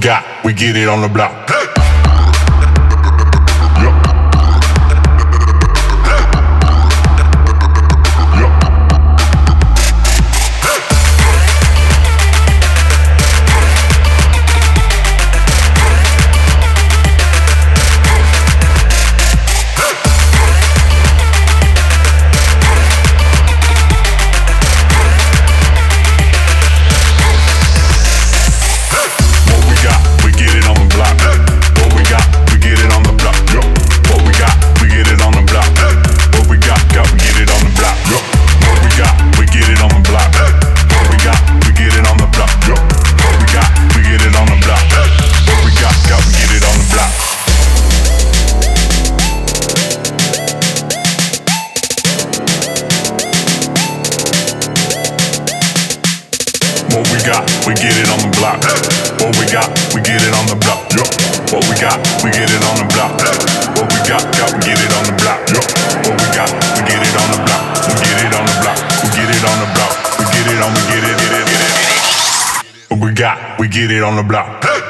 got, we get it on the block. Hey. What we got, we get it on the block. What we got, we get it on the block. What we got, we get it on the block. What we got, we get it on the block. What we got, we get it on the block. We get it on the block. We get it on the block. We get it on, we get it. What we got, we get it on the block.